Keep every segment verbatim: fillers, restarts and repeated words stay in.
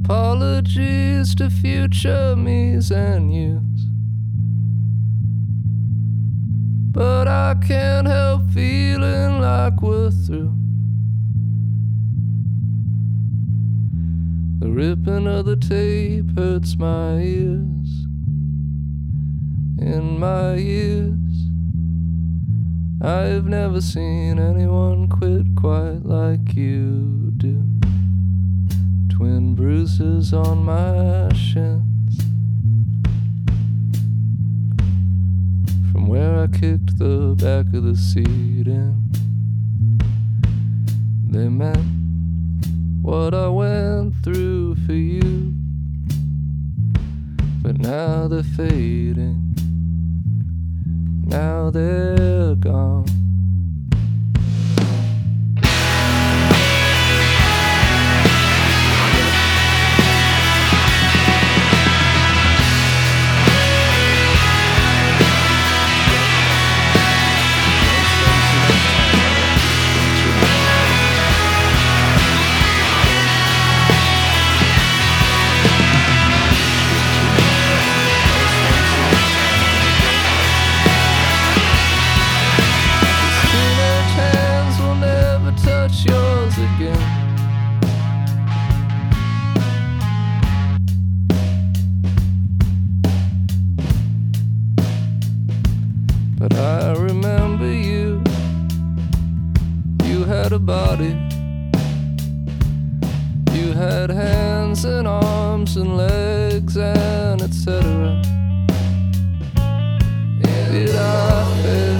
Apologies to future me's and you's, but I can't help feeling like we're through. The ripping of the tape hurts my ears. In my years, I've never seen anyone quit quite like you do. Twin bruises on my shins from where I kicked the back of the seat in. They meant what I went through for you, but now they're fading, now they're gone. Yours again. But I remember you. You had a body. You had hands and arms and legs and et cetera. Did I fail?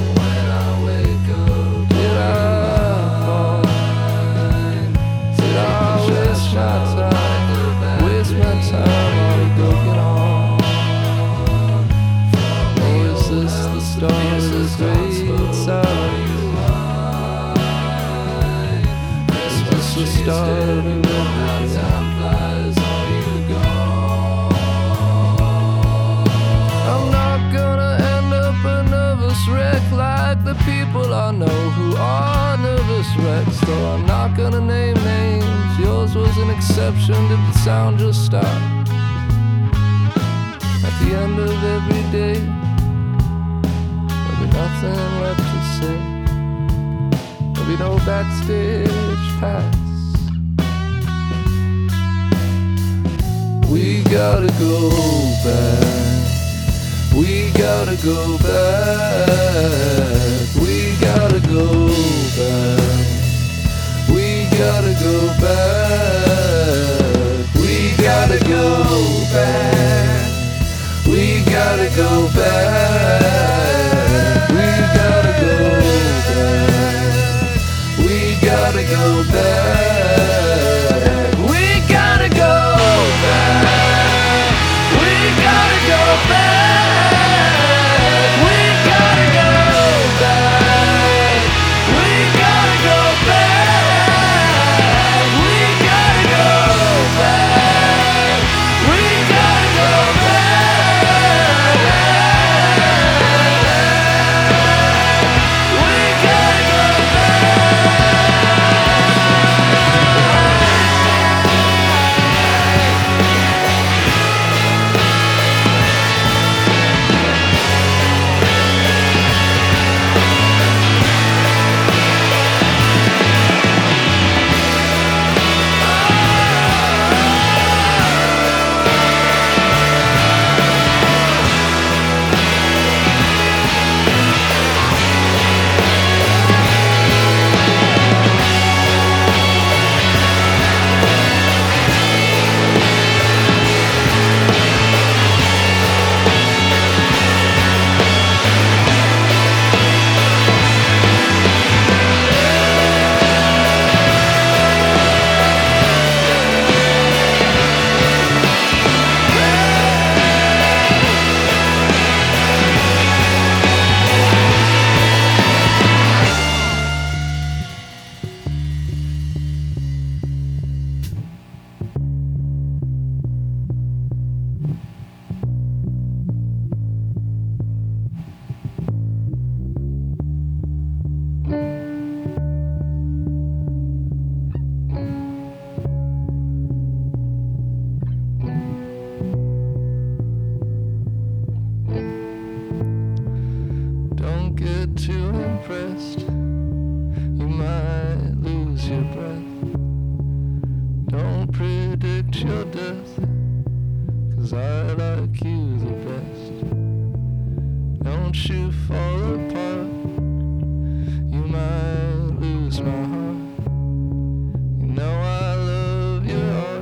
I'm not gonna end up a nervous wreck like the people I know who are nervous wrecks. Though I'm not gonna name names, yours was an exception. Did the sound just stop? At the end of every day, there'll be nothing left to say. There'll be no backstage pass. We gotta go back. We gotta go back. We gotta go back. We gotta go back. We gotta go back. We gotta go back. We gotta go back. We gotta go back. We gotta go back. We gotta go back. We gotta go back. We gotta go back. We gotta go back. We gotta go 'cause I like you the best. Don't you fall apart, you might lose my heart. You know I love your heart.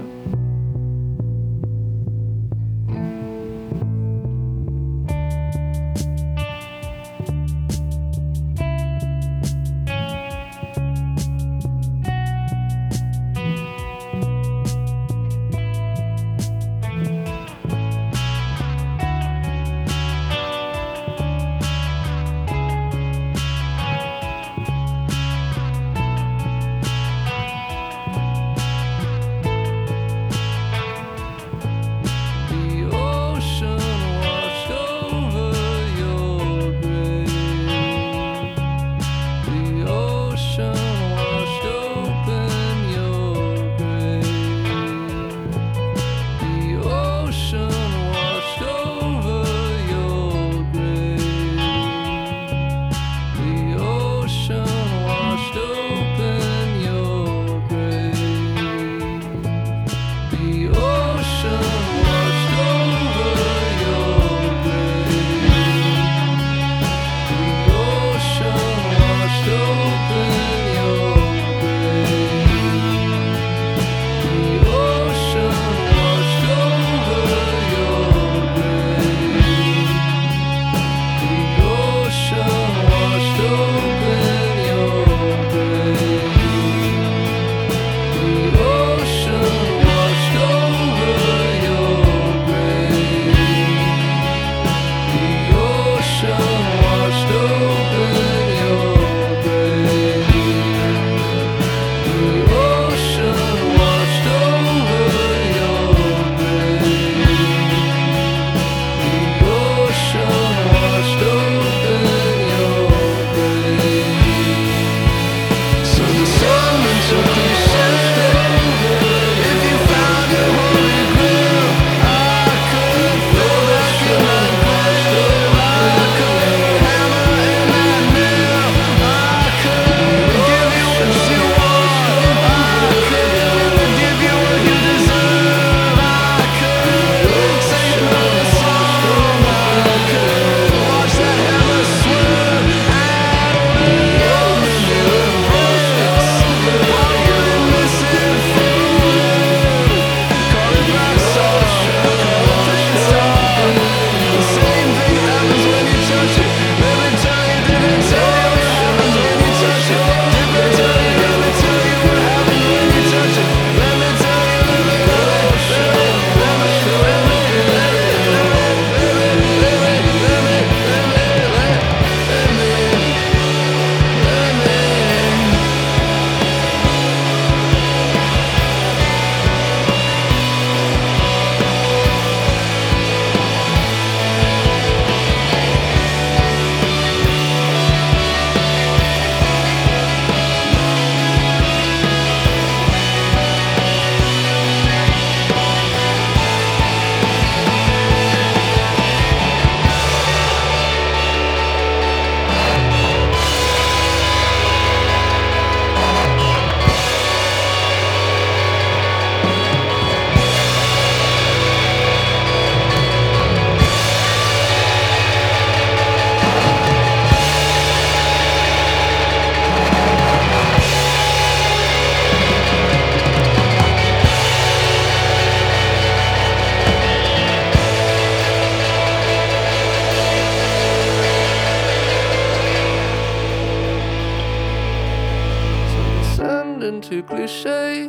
Too cliche.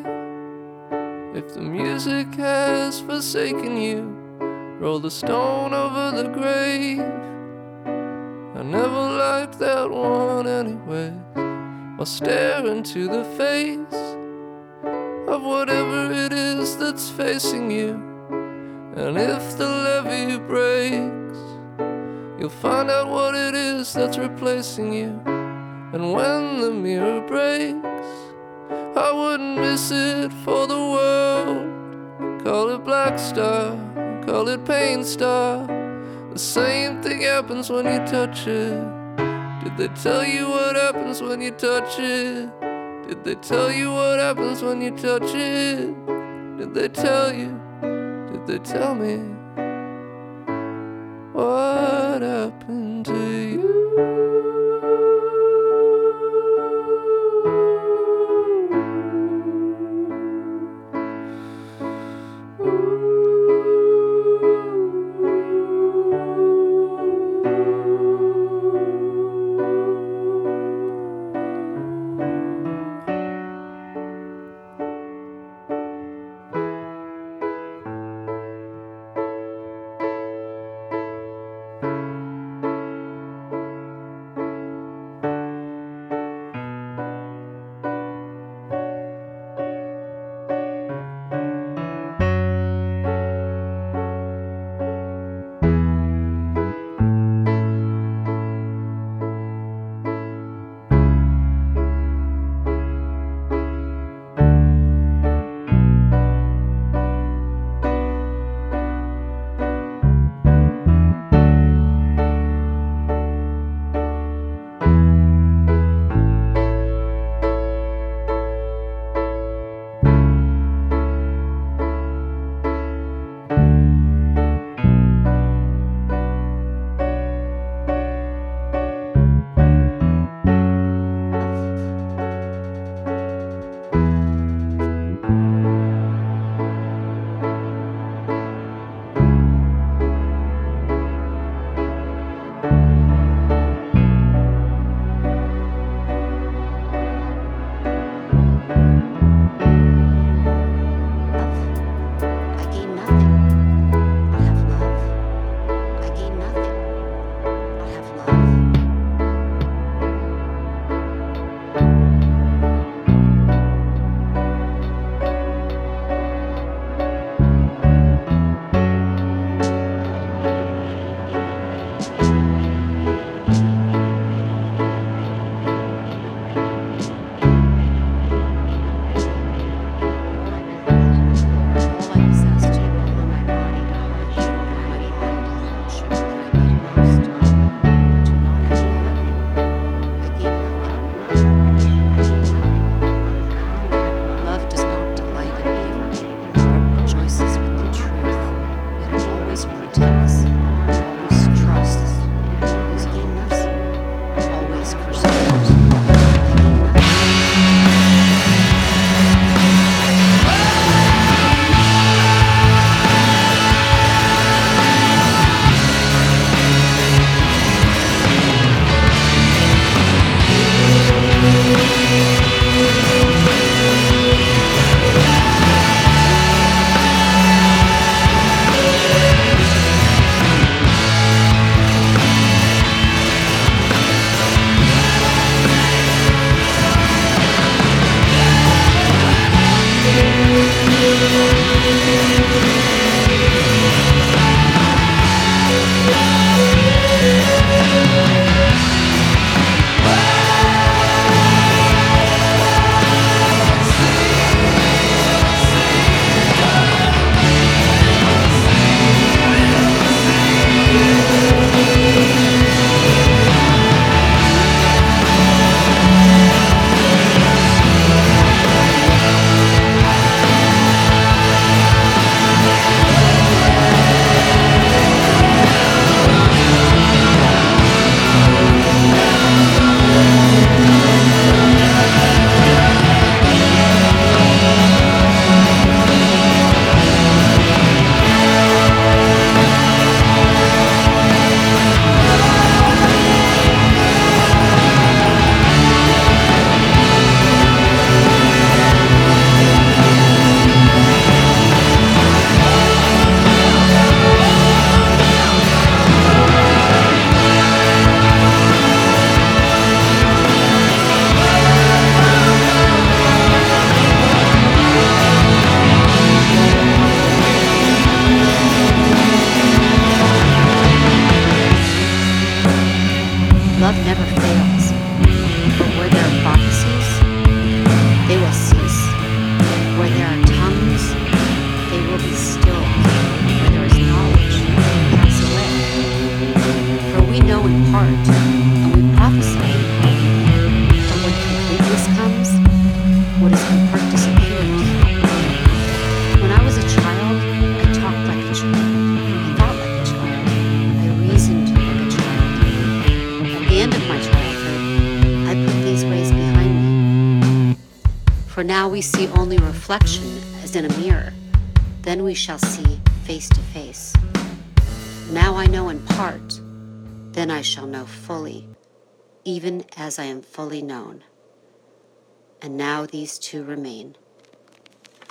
If the music has forsaken you, roll the stone over the grave. I never liked that one anyway. I'll stare into the face of whatever it is that's facing you. And if the levee breaks, you'll find out what it is that's replacing you. And when the mirror breaks, I wouldn't miss it for the world. Call it Black Star, call it Pain Star. The same thing happens when you touch it. Did they tell you what happens when you touch it? Did they tell you what happens when you touch it? Did they tell you? Did they tell me? What happened to you? Love never fails, but where there are prophecies, they will cease. Where there are tongues, they will be stilled. Where there is knowledge, they will pass away. For we know in part, and we prophesy in part. But when completeness comes, what is in part disappears. When I was a child, I talked like a child. I thought like a child. I reasoned Now we see only reflection as in a mirror. Then we shall see face to face. Now I know in part, then I shall know fully, even as I am fully known. And now these two remain,